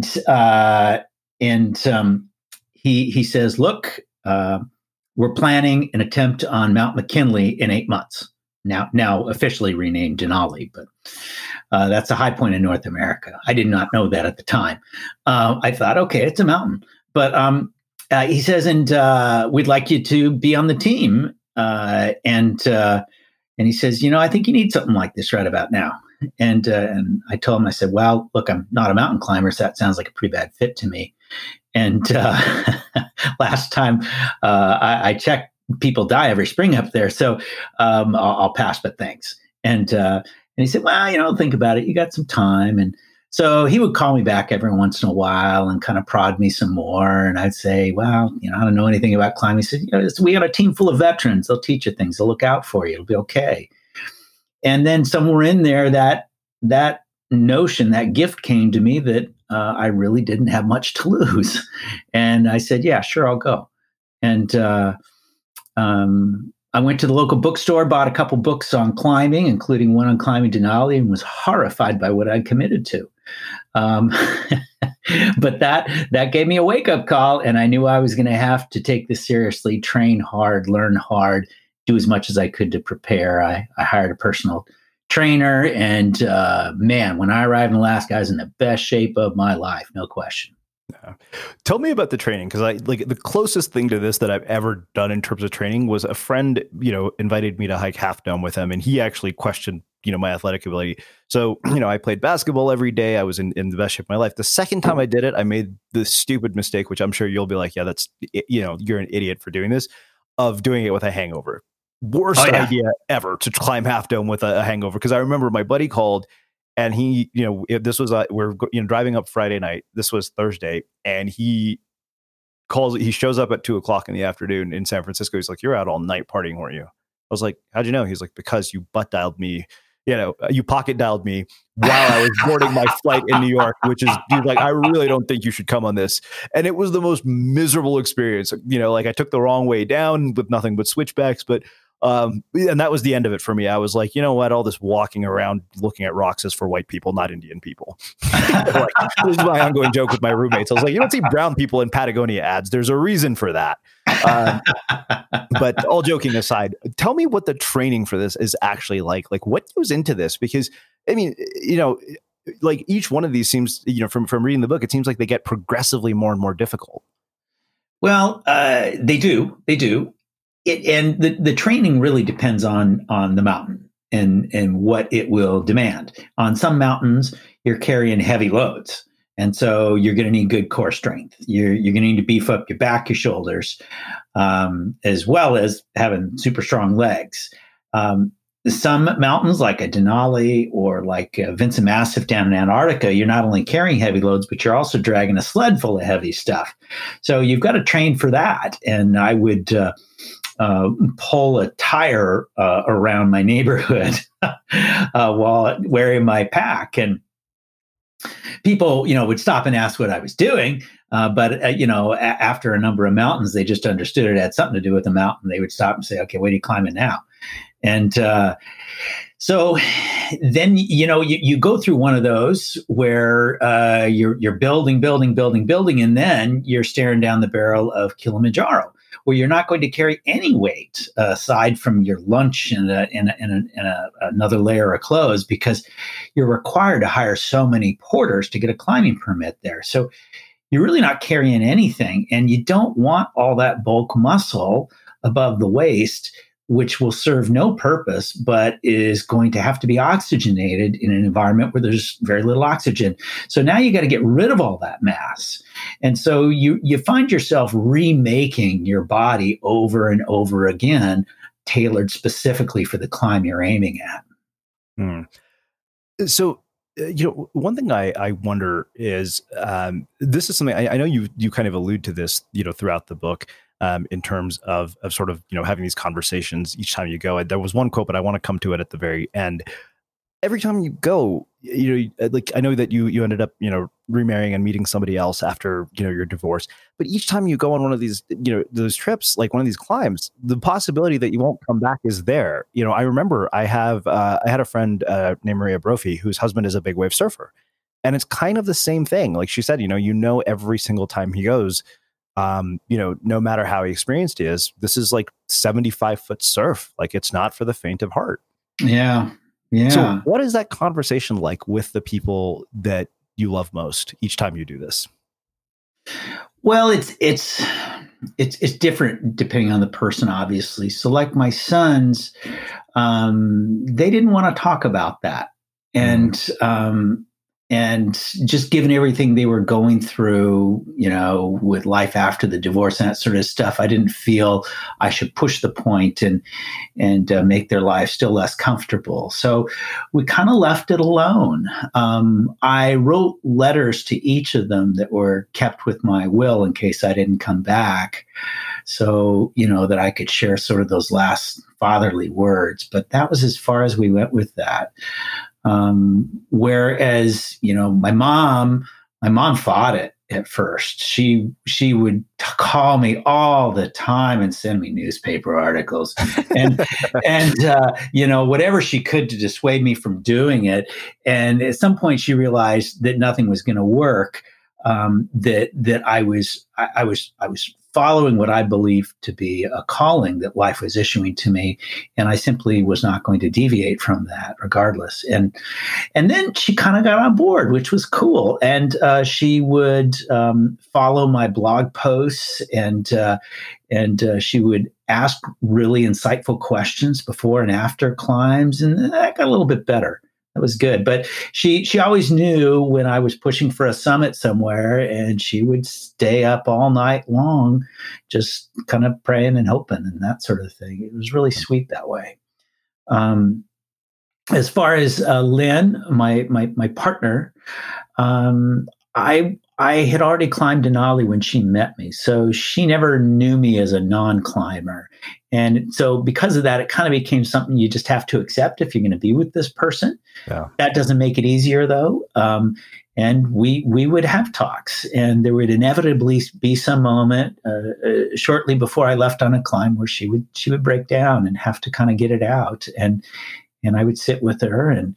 he says, look, we're planning an attempt on Mount McKinley in 8 months. Now officially renamed Denali, but that's a high point in North America. I did not know that at the time. I thought, okay, it's a mountain. But he says, and we'd like you to be on the team. And he says, I think you need something like this right about now. And I told him, I said, well, look, I'm not a mountain climber, so that sounds like a pretty bad fit to me. And last time I checked, people die every spring up there. So I'll pass, but thanks. And he said, well, think about it. You got some time. And so he would call me back every once in a while and kind of prod me some more. And I'd say, well, I don't know anything about climbing. He said, we got a team full of veterans. They'll teach you things. They'll look out for you. It'll be okay. And then somewhere in there, that notion, that gift came to me that I really didn't have much to lose. And I said, yeah, sure, I'll go. And I went to the local bookstore, bought a couple books on climbing, including one on climbing Denali, and was horrified by what I'd committed to. But that gave me a wake-up call, and I knew I was going to have to take this seriously, train hard, learn hard, do as much as I could to prepare. I hired a personal trainer, and man, when I arrived in Alaska, I was in the best shape of my life, no question.
Yeah. Tell me about the training, because the closest thing to this that I've ever done in terms of training was a friend, invited me to hike Half Dome with him, and he actually questioned, my athletic ability. So, I played basketball every day. I was in the best shape of my life. The second time I did it, I made the stupid mistake, which I'm sure you'll be like, yeah, that's, you're an idiot for doing this, of doing it with a hangover. Worst idea ever to climb Half Dome with a hangover. Because I remember my buddy called And he, this was we're driving up Friday night. This was Thursday, and he shows up at 2:00 in the afternoon in San Francisco. He's like, "You're out all night partying, weren't you?" I was like, "How'd you know?" He's like, "Because you butt dialed me. You pocket dialed me while I was boarding my flight in New York, which is, dude, like, I really don't think you should come on this." And it was the most miserable experience. Like, I took the wrong way down with nothing but switchbacks, but and that was the end of it for me. I was like, you know what? All this walking around looking at rocks is for white people, not Indian people. Like, this is my ongoing joke with my roommates. I was like, you don't see brown people in Patagonia ads. There's a reason for that. But all joking aside, tell me what the training for this is actually like. Like, what goes into this? Because I mean, like, each one of these seems, from reading the book, it seems like they get progressively more and more difficult.
Well, they do. And the training really depends on the mountain and what it will demand. On some mountains, you're carrying heavy loads. And so you're going to need good core strength. You're going to need to beef up your back, your shoulders, as well as having super strong legs. Some mountains, like a Denali or like Vinson Massif down in Antarctica, you're not only carrying heavy loads, but you're also dragging a sled full of heavy stuff. So you've got to train for that. And I would pull a tire around my neighborhood while wearing my pack. And people, would stop and ask what I was doing. But after a number of mountains, they just understood it had something to do with the mountain. They would stop and say, "Okay, what are you climbing now?" And so then, you go through one of those where you're building, and then you're staring down the barrel of Kilimanjaro, where you're not going to carry any weight aside from your lunch and another layer of clothes, because you're required to hire so many porters to get a climbing permit there. So you're really not carrying anything, and you don't want all that bulk muscle above the waist, which will serve no purpose, but is going to have to be oxygenated in an environment where there's very little oxygen. So now you got to get rid of all that mass. And so you find yourself remaking your body over and over again, tailored specifically for the climb you're aiming at.
So, one thing I wonder is, this is something I know you kind of allude to this, throughout the book, in terms of sort of, having these conversations each time you go. There was one quote, but I want to come to it at the very end. Every time you go, like, I know that you ended up, remarrying and meeting somebody else after, your divorce. But each time you go on one of these, those trips, like one of these climbs, the possibility that you won't come back is there. I remember I had a friend named Maria Brophy, whose husband is a big wave surfer. And it's kind of the same thing. Like she said, every single time he goes, no matter how experienced he is, this is like 75-foot surf. Like, it's not for the faint of heart.
Yeah. Yeah.
So what is that conversation like with the people that you love most each time you do this?
Well, it's different depending on the person, obviously. So like my sons, they didn't want to talk about that. And just given everything they were going through, with life after the divorce and that sort of stuff, I didn't feel I should push the point and make their life still less comfortable. So we kind of left it alone. I wrote letters to each of them that were kept with my will in case I didn't come back. So, that I could share sort of those last fatherly words. But that was as far as we went with that. Whereas, my mom fought it at first. She would call me all the time and send me newspaper articles and whatever she could to dissuade me from doing it. And at some point she realized that nothing was going to work. That I was following what I believed to be a calling that life was issuing to me. And I simply was not going to deviate from that regardless. And then she kind of got on board, which was cool. And she would follow my blog posts and she would ask really insightful questions before and after climbs. And that got a little bit better. That was good. But she always knew when I was pushing for a summit somewhere, and she would stay up all night long, just kind of praying and hoping and that sort of thing. It was really sweet that way. as far as Lynn, my partner, I had already climbed Denali when she met me, so she never knew me as a non-climber. And so because of that, it kind of became something you just have to accept if you're going to be with this person.
Yeah.
That doesn't make it easier, though. And we would have talks, and there would inevitably be some moment shortly before I left on a climb where she would break down and have to kind of get it out, and I would sit with her and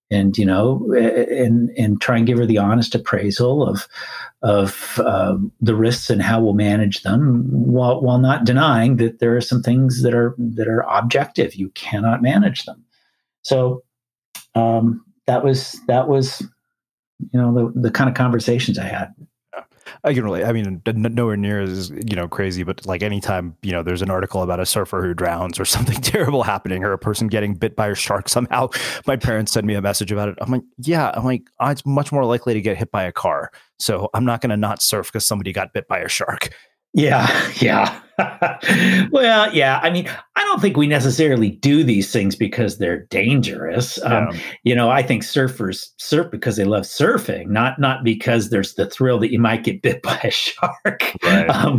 try and give her the honest appraisal of the risks and how we'll manage them, while not denying that there are some things that are objective. You cannot manage them. So that was the kind of conversations I had.
I can relate. I mean, nowhere near as, crazy, but like anytime, there's an article about a surfer who drowns or something terrible happening or a person getting bit by a shark somehow, my parents send me a message about it. I'm like, it's much more likely to get hit by a car. So I'm not going to not surf because somebody got bit by a shark.
Yeah. Well, yeah. I mean, I don't think we necessarily do these things because they're dangerous. I think surfers surf because they love surfing, not because there's the thrill that you might get bit by a shark.
Right.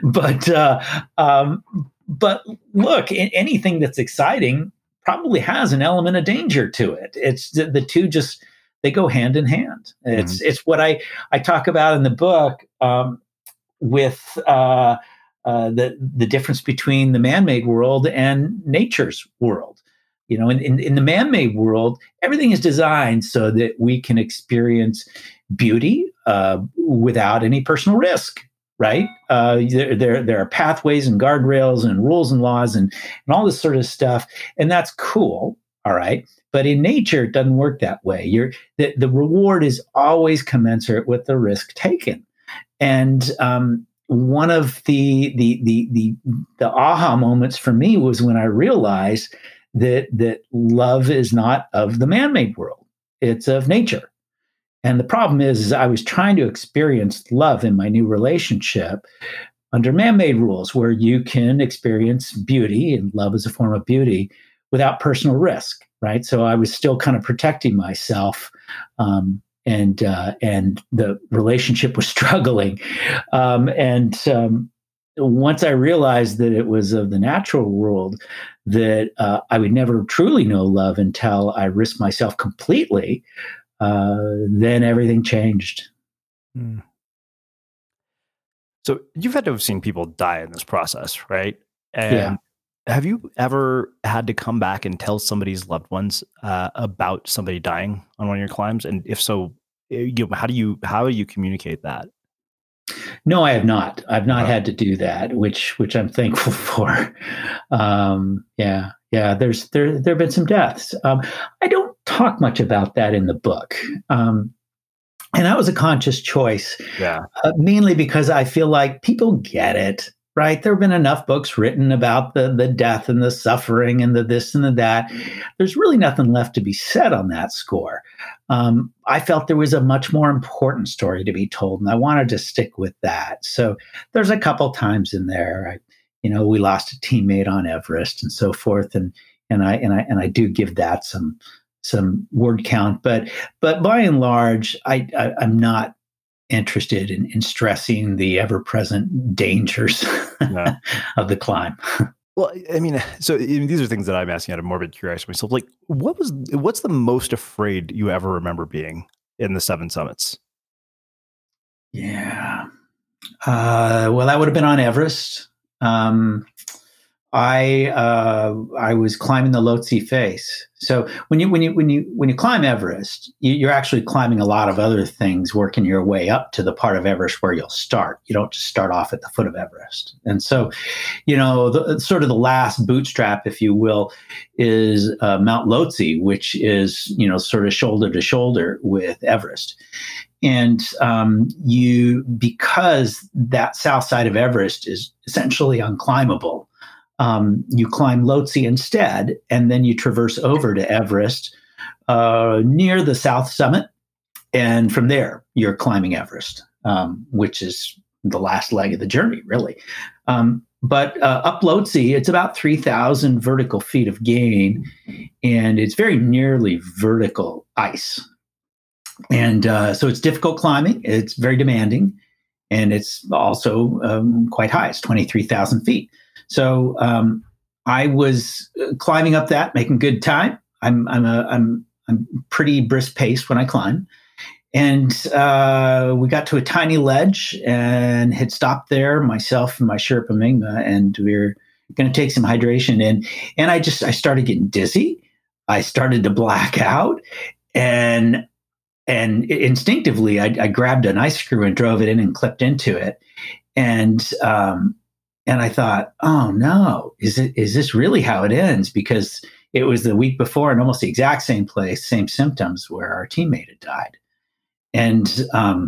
But look, anything that's exciting probably has an element of danger to it. It's the two they go hand in hand. It's what I talk about in the book. With the difference between the man-made world and nature's world. In the man-made world, everything is designed so that we can experience beauty without any personal risk, right? There are pathways and guardrails and rules and laws and all this sort of stuff, and that's cool, all right? But in nature, it doesn't work that way. The reward is always commensurate with the risk taken. And one of the aha moments for me was when I realized that love is not of the man-made world; it's of nature. And the problem is I was trying to experience love in my new relationship under man-made rules, where you can experience beauty, and love is a form of beauty, without personal risk, right? So I was still kind of protecting myself. And the relationship was struggling. Once I realized that it was of the natural world, that I would never truly know love until I risked myself completely, then everything changed.
Mm. So you've had to have seen people die in this process, right? And
yeah.
Have you ever had to come back and tell somebody's loved ones about somebody dying on one of your climbs? And if so, how do you communicate that?
No, I have not. I've not had to do that, which I'm thankful for. Yeah. There have been some deaths. I don't talk much about that in the book, and that was a conscious choice.
Yeah.
Mainly because I feel like people get it. Right. There have been enough books written about the death and the suffering and the this and the that. There's really nothing left to be said on that score. I felt there was a much more important story to be told, and I wanted to stick with that. So there's a couple times in there, we lost a teammate on Everest and so forth, and I do give that some word count, but by and large, I'm not interested in stressing the ever-present dangers of the climb.
Well, I mean, these are things that I'm asking out of morbid curiosity myself. Like, what's the most afraid you ever remember being in the 7 summits?
Yeah. Well, that would have been on Everest. I was climbing the Lhotse face. So when you climb Everest, you're actually climbing a lot of other things, working your way up to the part of Everest where you'll start. You don't just start off at the foot of Everest. And so, sort of the last bootstrap, if you will, is Mount Lhotse, which is, sort of shoulder to shoulder with Everest. And because that south side of Everest is essentially unclimbable, you climb Lhotse instead, and then you traverse over to Everest near the south summit. And from there, you're climbing Everest, which is the last leg of the journey, really. up Lhotse, it's about 3,000 vertical feet of gain, and it's very nearly vertical ice. And so it's difficult climbing. It's very demanding, and it's also quite high. It's 23,000 feet. So I was climbing up that, making good time. I'm pretty brisk paced when I climb. And we got to a tiny ledge and had stopped there, myself and my Sherpa Mingma, and we were going to take some hydration. And I started getting dizzy. I started to black out, and instinctively I grabbed an ice screw and drove it in and clipped into it. And I thought, oh no, is this really how it ends? Because it was the week before in almost the exact same place, same symptoms, where our teammate had died. And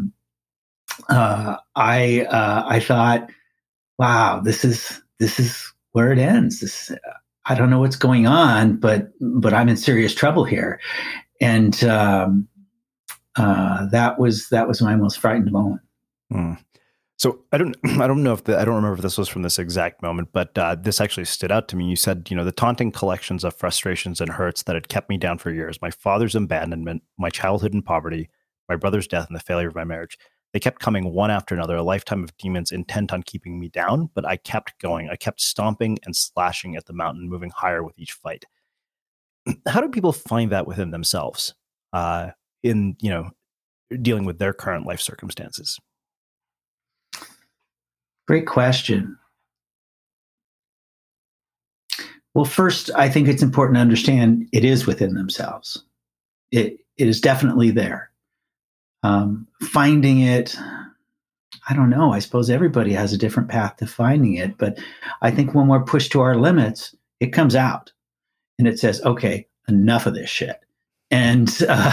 I thought, wow, this is where it ends. I don't know what's going on, but I'm in serious trouble here. And that was my most frightened moment.
So I don't know if I don't remember if this was from this exact moment, but this actually stood out to me. You said, the taunting collections of frustrations and hurts that had kept me down for years, my father's abandonment, my childhood in poverty, my brother's death, and the failure of my marriage. They kept coming one after another, a lifetime of demons intent on keeping me down, but I kept going. I kept stomping and slashing at the mountain, moving higher with each fight. How do people find that within themselves in, dealing with their current life circumstances?
Great question. Well, first, I think it's important to understand it is within themselves. It is definitely there. Finding it, I don't know. I suppose everybody has a different path to finding it, but I think when we're pushed to our limits, it comes out and it says, "Okay, enough of this shit," and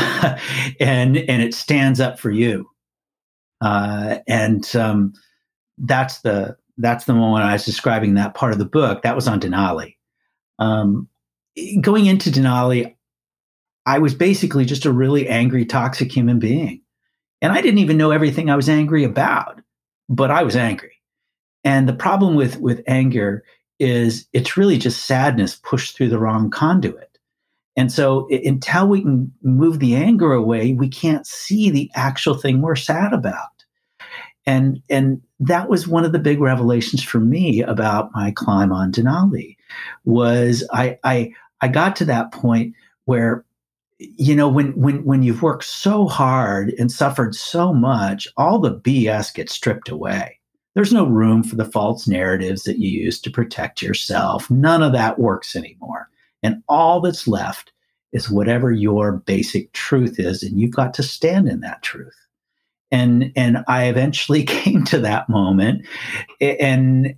it stands up for you. That's the moment I was describing that part of the book. That was on Denali. Going into Denali, I was basically just a really angry, toxic human being. And I didn't even know everything I was angry about, but I was angry. And the problem with anger is it's really just sadness pushed through the wrong conduit. And so until we can move the anger away, we can't see the actual thing we're sad about. And that was one of the big revelations for me about my climb on Denali, was I got to that point where, when you've worked so hard and suffered so much, all the BS gets stripped away. There's no room for the false narratives that you used to protect yourself. None of that works anymore. And all that's left is whatever your basic truth is, and you've got to stand in that truth. And I eventually came to that moment and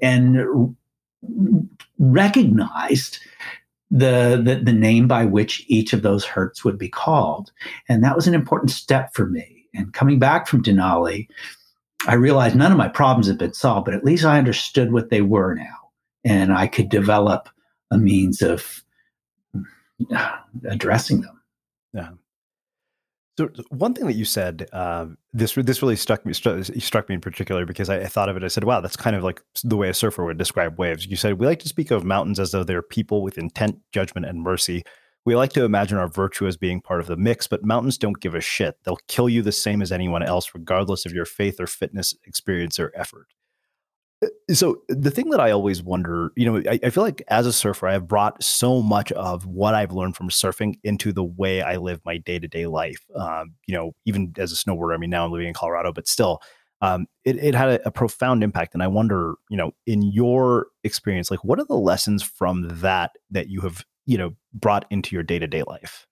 recognized the name by which each of those hurts would be called. And that was an important step for me. And coming back from Denali, I realized none of my problems had been solved, but at least I understood what they were now. And I could develop a means of addressing them.
Yeah. So one thing that you said, this really struck me in particular, because I thought of it. I said, wow, that's kind of like the way a surfer would describe waves. You said, we like to speak of mountains as though they're people with intent, judgment, and mercy. We like to imagine our virtue as being part of the mix, but mountains don't give a shit. They'll kill you the same as anyone else, regardless of your faith or fitness, experience, or effort. So the thing that I always wonder, I feel like as a surfer, I have brought so much of what I've learned from surfing into the way I live my day-to-day life. Even as a snowboarder, now I'm living in Colorado, but still, it had a profound impact. And I wonder, in your experience, like, what are the lessons from that you have, brought into your day-to-day life?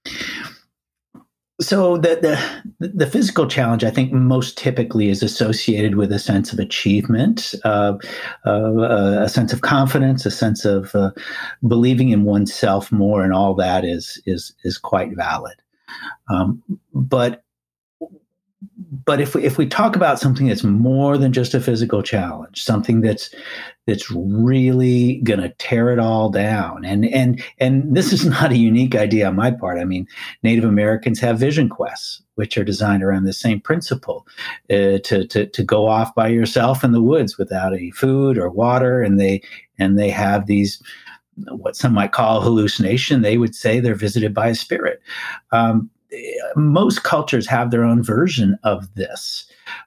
So the physical challenge, I think, most typically is associated with a sense of achievement, a sense of confidence, a sense of believing in oneself more, and all that is quite valid. But but if we talk about something that's more than just a physical challenge, something that's really going to tear it all down, and this is not a unique idea on my part. I mean, Native Americans have vision quests, which are designed around the same principle, to go off by yourself in the woods without any food or water, and they have these, what some might call hallucination. They would say they're visited by a spirit. Most cultures have their own version of this.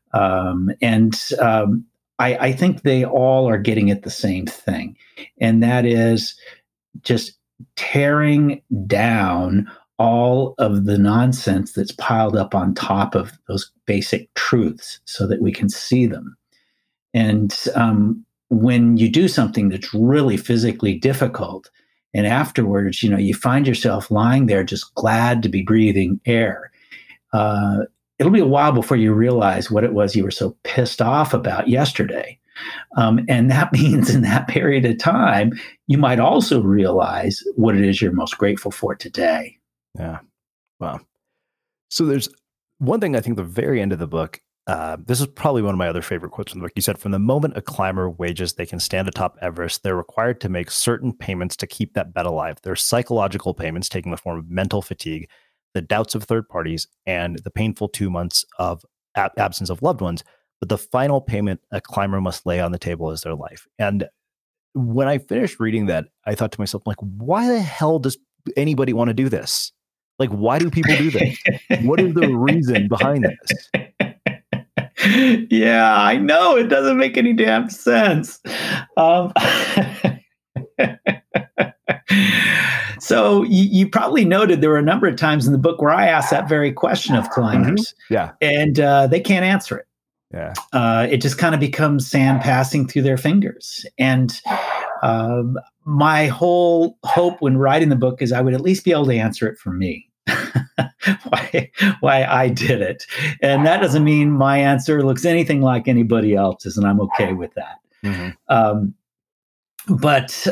I think they all are getting at the same thing. And that is just tearing down all of the nonsense that's piled up on top of those basic truths so that we can see them. And when you do something that's really physically difficult, and afterwards, you find yourself lying there just glad to be breathing air, it'll be a while before you realize what it was you were so pissed off about yesterday. And that means in that period of time, you might also realize what it is you're most grateful for today.
Yeah. Wow. So there's one thing I think the very end of the book, this is probably one of my other favorite quotes from the book. You said, from the moment a climber wages they can stand atop Everest, they're required to make certain payments to keep that bet alive. They're psychological payments taking the form of mental fatigue, the doubts of third parties, and the painful 2 months of absence of loved ones. But the final payment a climber must lay on the table is their life. And when I finished reading that, I thought to myself, like, why the hell does anybody want to do this? Like, why do people do this? What is the reason behind this?
Yeah, I know. It doesn't make any damn sense. So you probably noted there were a number of times in the book where I asked that very question of climbers.
Mm-hmm. Yeah.
And they can't answer it.
Yeah.
It just kind of becomes sand passing through their fingers. And my whole hope when writing the book is I would at least be able to answer it for me. why I did it. And that doesn't mean my answer looks anything like anybody else's, and I'm okay with that. Mm-hmm. But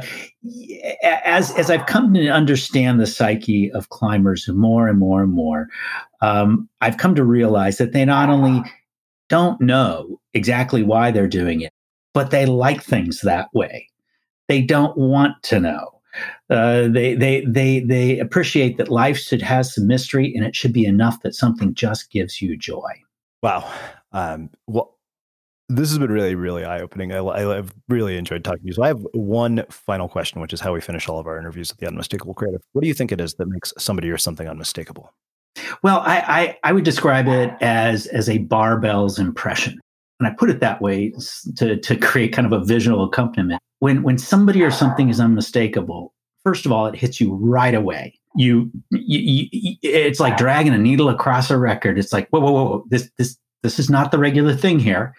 as I've come to understand the psyche of climbers more and more and more, I've come to realize that they not only don't know exactly why they're doing it, but they like things that way. They don't want to know. They appreciate that life should have some mystery, and it should be enough that something just gives you joy.
Wow. Well, this has been really, really eye-opening. I've really enjoyed talking to you. So I have one final question, which is how we finish all of our interviews at the Unmistakable Creative. What do you think it is that makes somebody or something unmistakable?
Well, I would describe it as a barbell's impression. And I put it that way to create kind of a visual accompaniment. When somebody or something is unmistakable, first of all, it hits you right away. It's like dragging a needle across a record. It's like, whoa, this is not the regular thing here.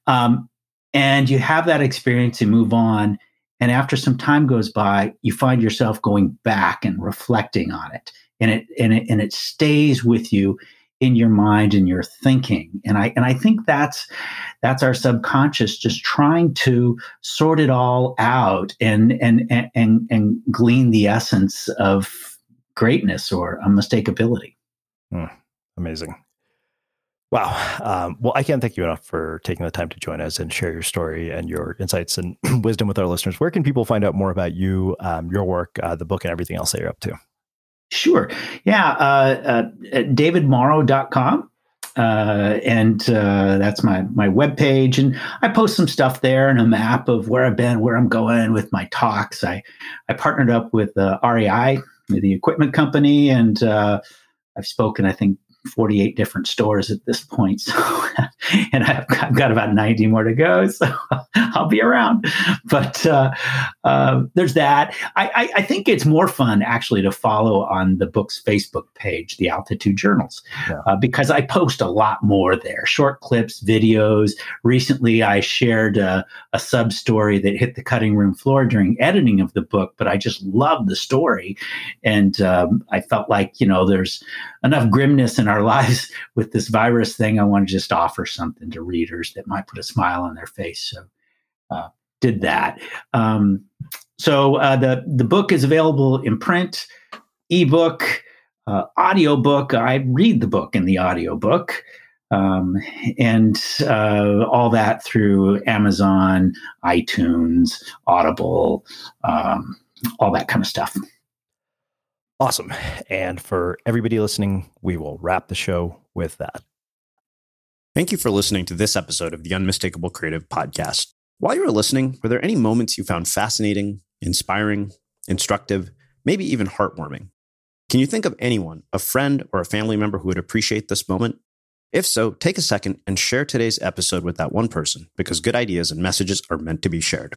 And you have that experience and move on. And after some time goes by, you find yourself going back and reflecting on it. And it stays with you in your mind and your thinking. And I think that's our subconscious just trying to sort it all out and glean the essence of greatness or unmistakability.
Amazing. Wow. Well, I can't thank you enough for taking the time to join us and share your story and your insights and wisdom with our listeners. Where can people find out more about you, your work, the book, and everything else that you're up to?
Sure. Yeah. davidmorrow.com. And that's my webpage. And I post some stuff there and a map of where I've been, where I'm going with my talks. I partnered up with REI, the equipment company, and I've spoken, I think, 48 different stores at this point. So, and I've got about 90 more to go. So I'll be around. But there's that. I think it's more fun actually to follow on the book's Facebook page, the Altitude Journals, because I post a lot more there. Short clips, videos. Recently, I shared a sub story that hit the cutting room floor during editing of the book, but I just loved the story. And I felt like, there's enough grimness in our lives with this virus thing. I want to just offer something to readers that might put a smile on their face. So did that. So the book is available in print, ebook, audiobook. I read the book in the audiobook. and all that through Amazon, iTunes, Audible, all that kind of stuff.
Awesome. And for everybody listening, we will wrap the show with that.
Thank you for listening to this episode of the Unmistakable Creative Podcast. While you were listening, were there any moments you found fascinating, inspiring, instructive, maybe even heartwarming? Can you think of anyone, a friend or a family member who would appreciate this moment? If so, take a second and share today's episode with that one person, because good ideas and messages are meant to be shared.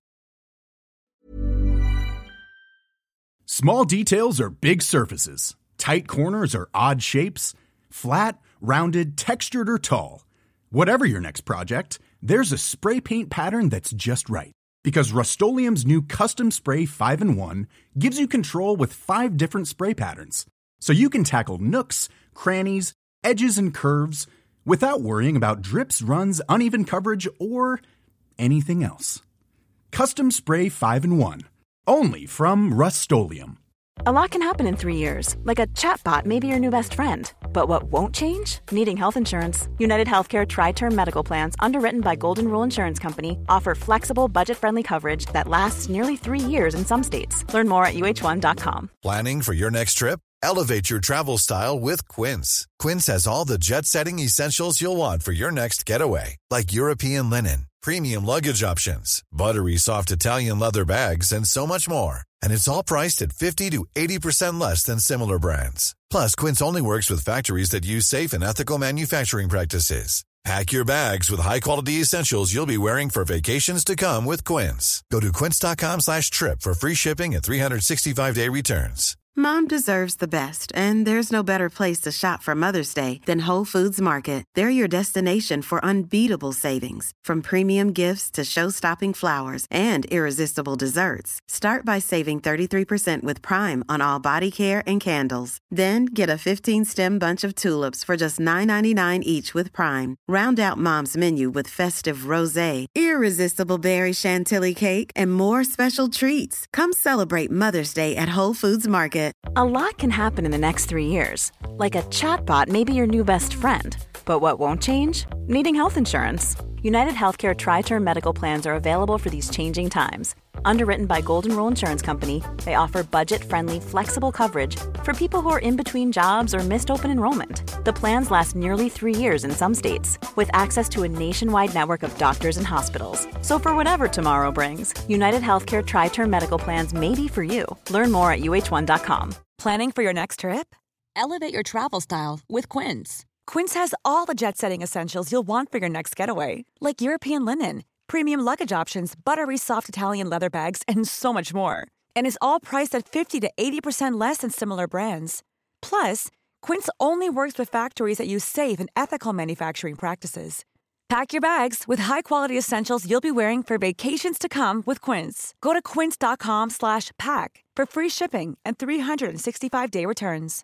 Small details are big surfaces. Tight corners are odd shapes. Flat, rounded, textured, or tall. Whatever your next project, there's a spray paint pattern that's just right. Because Rust-Oleum's new Custom Spray 5-in-1 gives you control with 5 different spray patterns. So you can tackle nooks, crannies, edges, and curves without worrying about drips, runs, uneven coverage, or anything else. Custom Spray 5-in-1. Only from Rust-Oleum.
A lot can happen in 3 years, like a chatbot may be your new best friend. But what won't change? Needing health insurance. United Healthcare Tri-Term Medical Plans, underwritten by Golden Rule Insurance Company, offer flexible, budget-friendly coverage that lasts nearly 3 years in some states. Learn more at uh1.com.
Planning for your next trip? Elevate your travel style with Quince. Quince has all the jet-setting essentials you'll want for your next getaway, like European linen, premium luggage options, buttery soft Italian leather bags, and so much more. And it's all priced at 50 to 80% less than similar brands. Plus, Quince only works with factories that use safe and ethical manufacturing practices. Pack your bags with high-quality essentials you'll be wearing for vacations to come with Quince. Go to quince.com/trip for free shipping and 365-day returns.
Mom deserves the best, and there's no better place to shop for Mother's Day than Whole Foods Market. They're your destination for unbeatable savings, from premium gifts to show-stopping flowers and irresistible desserts. Start by saving 33% with Prime on all body care and candles. Then get a 15-stem bunch of tulips for just $9.99 each with Prime. Round out Mom's menu with festive rosé, irresistible berry chantilly cake, and more special treats. Come celebrate Mother's Day at Whole Foods Market.
A lot can happen in the next 3 years. Like a chatbot may be your new best friend. But what won't change? Needing health insurance. United Healthcare Tri-Term Medical Plans are available for these changing times. Underwritten by Golden Rule Insurance Company, they offer budget-friendly, flexible coverage for people who are in between jobs or missed open enrollment. The plans last nearly 3 years in some states, with access to a nationwide network of doctors and hospitals. So for whatever tomorrow brings, United Healthcare Tri-Term Medical Plans may be for you. Learn more at uh1.com.
Planning for your next trip? Elevate your travel style with Quince. Quince has all the jet-setting essentials you'll want for your next getaway, like European linen, premium luggage options, buttery soft Italian leather bags, and so much more. And is all priced at 50 to 80% less than similar brands. Plus, Quince only works with factories that use safe and ethical manufacturing practices. Pack your bags with high-quality essentials you'll be wearing for vacations to come with Quince. Go to quince.com/pack for free shipping and 365-day returns.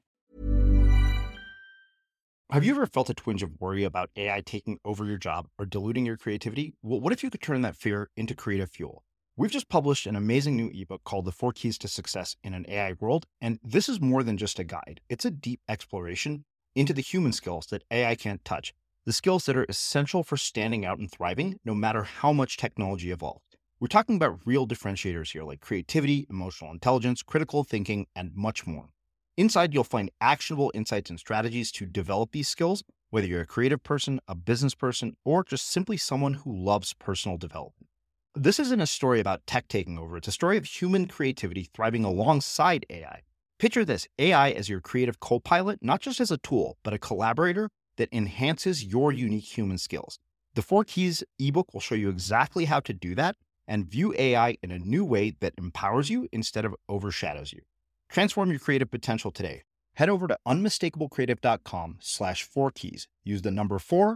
Have you ever felt a twinge of worry about AI taking over your job or diluting your creativity? Well, what if you could turn that fear into creative fuel? We've just published an amazing new ebook called The 4 Keys to Success in an AI World, and this is more than just a guide. It's a deep exploration into the human skills that AI can't touch, the skills that are essential for standing out and thriving, no matter how much technology evolved. We're talking about real differentiators here, like creativity, emotional intelligence, critical thinking, and much more. Inside, you'll find actionable insights and strategies to develop these skills, whether you're a creative person, a business person, or just simply someone who loves personal development. This isn't a story about tech taking over. It's a story of human creativity thriving alongside AI. Picture this, AI as your creative co-pilot, not just as a tool, but a collaborator that enhances your unique human skills. The 4 Keys ebook will show you exactly how to do that and view AI in a new way that empowers you instead of overshadows you. Transform your creative potential today. Head over to unmistakablecreative.com/4keys. Use the number 4,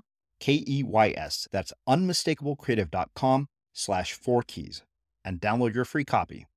KEYS. That's unmistakablecreative.com/4keys and download your free copy.